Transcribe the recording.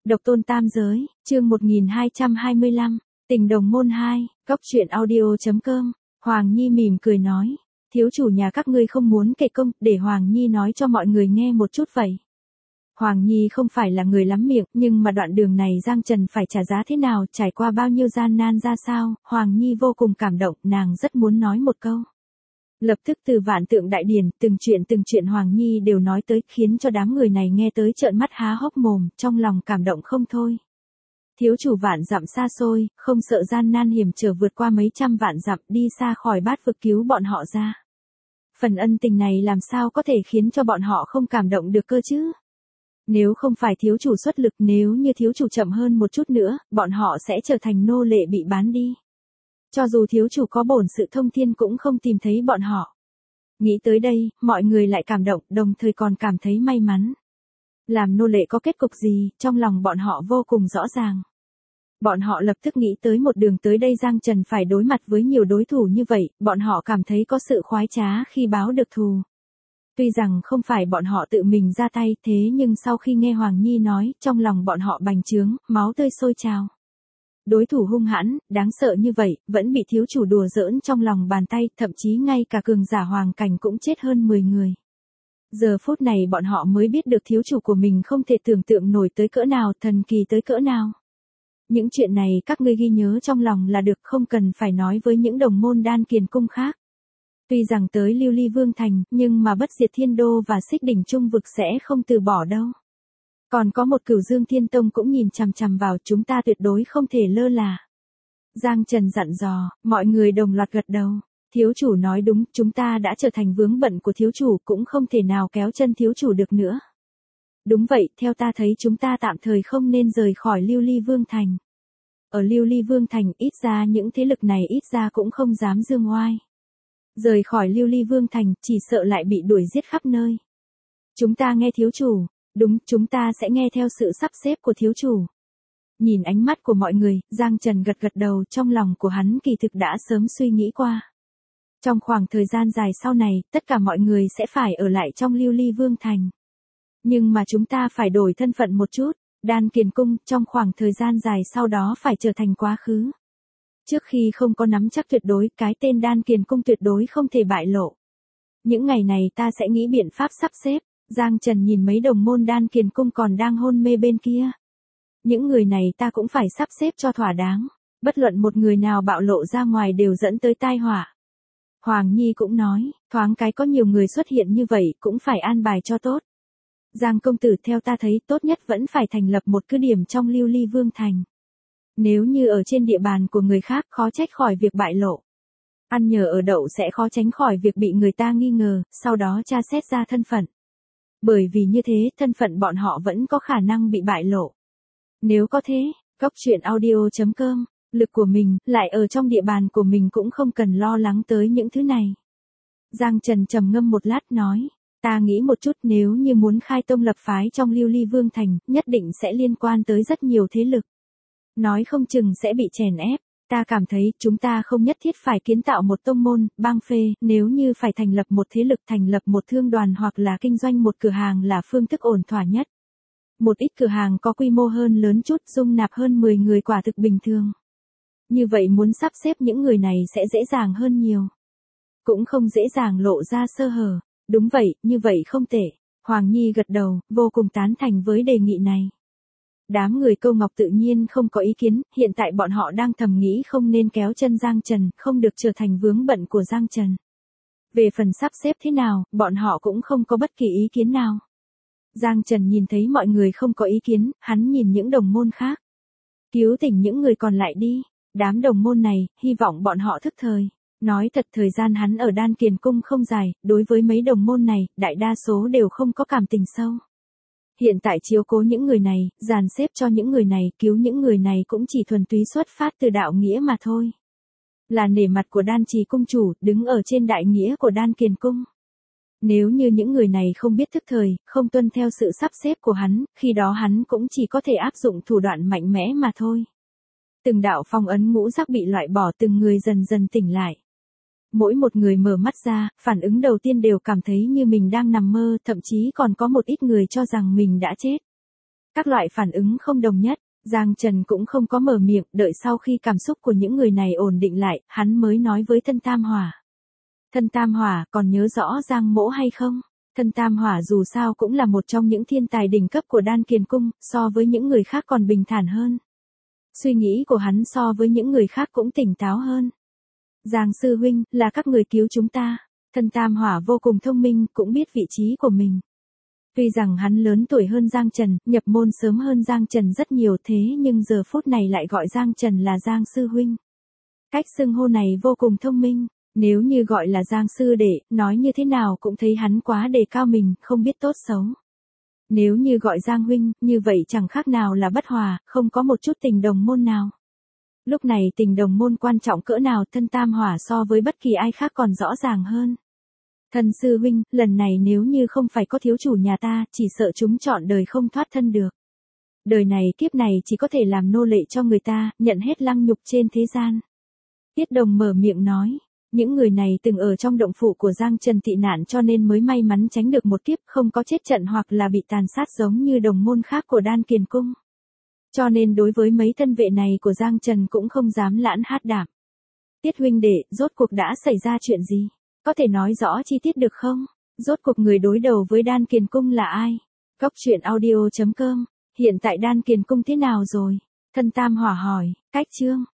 Độc tôn tam giới, chương 1225, tình đồng môn 2, góc truyện audio.com, Hoàng Nhi mỉm cười nói, thiếu chủ nhà các ngươi không muốn kể công, để Hoàng Nhi nói cho mọi người nghe một chút vậy. Hoàng Nhi không phải là người lắm miệng, nhưng mà đoạn đường này Giang Trần phải trả giá thế nào, trải qua bao nhiêu gian nan ra sao, Hoàng Nhi vô cùng cảm động, nàng rất muốn nói một câu. Lập tức từ Vạn Tượng Đại Điển, từng chuyện Hoàng Nhi đều nói tới, khiến cho đám người này nghe tới trợn mắt há hốc mồm, trong lòng cảm động không thôi. Thiếu chủ vạn dặm xa xôi, không sợ gian nan hiểm trở vượt qua mấy trăm vạn dặm đi xa khỏi bát vực cứu bọn họ ra. Phần ân tình này làm sao có thể khiến cho bọn họ không cảm động được cơ chứ? Nếu không phải thiếu chủ xuất lực, nếu như thiếu chủ chậm hơn một chút nữa, bọn họ sẽ trở thành nô lệ bị bán đi. Cho dù thiếu chủ có bổn sự thông thiên cũng không tìm thấy bọn họ. Nghĩ tới đây, mọi người lại cảm động, đồng thời còn cảm thấy may mắn. Làm nô lệ có kết cục gì, trong lòng bọn họ vô cùng rõ ràng. Bọn họ lập tức nghĩ tới một đường tới đây Giang Trần phải đối mặt với nhiều đối thủ như vậy, bọn họ cảm thấy có sự khoái trá khi báo được thù. Tuy rằng không phải bọn họ tự mình ra tay, thế nhưng sau khi nghe Hoàng Nhi nói, trong lòng bọn họ bành trướng, máu tươi sôi trào. Đối thủ hung hãn, đáng sợ như vậy, vẫn bị thiếu chủ đùa giỡn trong lòng bàn tay, thậm chí ngay cả cường giả hoàng cảnh cũng chết hơn 10 người. Giờ phút này bọn họ mới biết được thiếu chủ của mình không thể tưởng tượng nổi tới cỡ nào, thần kỳ tới cỡ nào. Những chuyện này các ngươi ghi nhớ trong lòng là được, không cần phải nói với những đồng môn Đan Kiền cung khác. Tuy rằng tới Lưu Ly Vương Thành, nhưng mà Bất Diệt Thiên Đô và Xích Đỉnh Trung Vực sẽ không từ bỏ đâu. Còn có một Cửu Dương Thiên Tông cũng nhìn chằm chằm vào, chúng ta tuyệt đối không thể lơ là. Giang Trần dặn dò, mọi người đồng loạt gật đầu. Thiếu chủ nói đúng, chúng ta đã trở thành vướng bận của thiếu chủ, cũng không thể nào kéo chân thiếu chủ được nữa. Đúng vậy, theo ta thấy chúng ta tạm thời không nên rời khỏi Lưu Ly Vương Thành. Ở Lưu Ly Vương Thành, ít ra những thế lực này ít ra cũng không dám dương oai. Rời khỏi Lưu Ly Vương Thành, chỉ sợ lại bị đuổi giết khắp nơi. Chúng ta nghe thiếu chủ. Đúng, chúng ta sẽ nghe theo sự sắp xếp của thiếu chủ. Nhìn ánh mắt của mọi người, Giang Trần gật gật đầu, trong lòng của hắn kỳ thực đã sớm suy nghĩ qua. Trong khoảng thời gian dài sau này, tất cả mọi người sẽ phải ở lại trong Lưu Ly Vương Thành. Nhưng mà chúng ta phải đổi thân phận một chút, Đan Kiền Cung trong khoảng thời gian dài sau đó phải trở thành quá khứ. Trước khi không có nắm chắc tuyệt đối, cái tên Đan Kiền Cung tuyệt đối không thể bại lộ. Những ngày này ta sẽ nghĩ biện pháp sắp xếp. Giang Trần nhìn mấy đồng môn Đan Kiền Cung còn đang hôn mê bên kia. Những người này ta cũng phải sắp xếp cho thỏa đáng. Bất luận một người nào bạo lộ ra ngoài đều dẫn tới tai họa. Hoàng Nhi cũng nói, thoáng cái có nhiều người xuất hiện như vậy cũng phải an bài cho tốt. Giang công tử, theo ta thấy tốt nhất vẫn phải thành lập một cứ điểm trong Lưu Ly Vương Thành. Nếu như ở trên địa bàn của người khác khó trách khỏi việc bại lộ. Ăn nhờ ở đậu sẽ khó tránh khỏi việc bị người ta nghi ngờ, sau đó tra xét ra thân phận. Bởi vì như thế, thân phận bọn họ vẫn có khả năng bị bại lộ. Nếu có thế, góc truyện audio.com, lực của mình, lại ở trong địa bàn của mình cũng không cần lo lắng tới những thứ này. Giang Trần trầm ngâm một lát nói, ta nghĩ một chút, nếu như muốn khai tông lập phái trong Lưu Ly Vương Thành, nhất định sẽ liên quan tới rất nhiều thế lực. Nói không chừng sẽ bị chèn ép. Ta cảm thấy chúng ta không nhất thiết phải kiến tạo một tông môn, bang phê, nếu như phải thành lập một thế lực, thành lập một thương đoàn hoặc là kinh doanh một cửa hàng là phương thức ổn thỏa nhất. Một ít cửa hàng có quy mô hơn lớn chút, dung nạp hơn 10 người quả thực bình thường. Như vậy muốn sắp xếp những người này sẽ dễ dàng hơn nhiều. Cũng không dễ dàng lộ ra sơ hở. Đúng vậy, như vậy không tệ. Hoàng Nhi gật đầu, vô cùng tán thành với đề nghị này. Đám người Câu Ngọc tự nhiên không có ý kiến, hiện tại bọn họ đang thầm nghĩ không nên kéo chân Giang Trần, không được trở thành vướng bận của Giang Trần. Về phần sắp xếp thế nào, bọn họ cũng không có bất kỳ ý kiến nào. Giang Trần nhìn thấy mọi người không có ý kiến, hắn nhìn những đồng môn khác. Cứu tỉnh những người còn lại đi, đám đồng môn này, hy vọng bọn họ thức thời. Nói thật, thời gian hắn ở Đan Kiền Cung không dài, đối với mấy đồng môn này, đại đa số đều không có cảm tình sâu. Hiện tại chiếu cố những người này, dàn xếp cho những người này, cứu những người này cũng chỉ thuần túy xuất phát từ đạo nghĩa mà thôi. Là nể mặt của Đan Trì cung chủ, đứng ở trên đại nghĩa của Đan Kiền Cung. Nếu như những người này không biết thức thời, không tuân theo sự sắp xếp của hắn, khi đó hắn cũng chỉ có thể áp dụng thủ đoạn mạnh mẽ mà thôi. Từng đạo phong ấn ngũ giác bị loại bỏ, từng người dần dần tỉnh lại. Mỗi một người mở mắt ra, phản ứng đầu tiên đều cảm thấy như mình đang nằm mơ, thậm chí còn có một ít người cho rằng mình đã chết. Các loại phản ứng không đồng nhất, Giang Trần cũng không có mở miệng, đợi sau khi cảm xúc của những người này ổn định lại, hắn mới nói với Thân Tam Hỏa. Thân Tam Hỏa, còn nhớ rõ Giang Mỗ hay không? Thân Tam Hỏa dù sao cũng là một trong những thiên tài đỉnh cấp của Đan Kiền Cung, so với những người khác còn bình thản hơn. Suy nghĩ của hắn so với những người khác cũng tỉnh táo hơn. Giang sư huynh, là các người cứu chúng ta. Thân Tam Hỏa vô cùng thông minh, cũng biết vị trí của mình. Tuy rằng hắn lớn tuổi hơn Giang Trần, nhập môn sớm hơn Giang Trần rất nhiều thế nhưng giờ phút này lại gọi Giang Trần là Giang sư huynh. Cách xưng hô này vô cùng thông minh. Nếu như gọi là Giang sư đệ, nói như thế nào cũng thấy hắn quá đề cao mình, không biết tốt xấu. Nếu như gọi Giang huynh, như vậy chẳng khác nào là bất hòa, không có một chút tình đồng môn nào. Lúc này tình đồng môn quan trọng cỡ nào, Thân Tam Hỏa so với bất kỳ ai khác còn rõ ràng hơn. Thân sư huynh, lần này nếu như không phải có thiếu chủ nhà ta, chỉ sợ chúng trọn đời không thoát thân được. Đời này kiếp này chỉ có thể làm nô lệ cho người ta, nhận hết lăng nhục trên thế gian. Tiết Đồng mở miệng nói. Những người này từng ở trong động phủ của Giang Trần tị nạn cho nên mới may mắn tránh được một kiếp, không có chết trận hoặc là bị tàn sát giống như đồng môn khác của Đan Kiền Cung. Cho nên đối với mấy thân vệ này của Giang Trần cũng không dám lãn hát đạm. Tiết huynh đệ, rốt cuộc đã xảy ra chuyện gì? Có thể nói rõ chi tiết được không? Rốt cuộc người đối đầu với Đan Kiền Cung là ai? Góc truyện audio.com. Hiện tại Đan Kiền Cung thế nào rồi? Thân Tam Hỏa hỏi. Cách chương.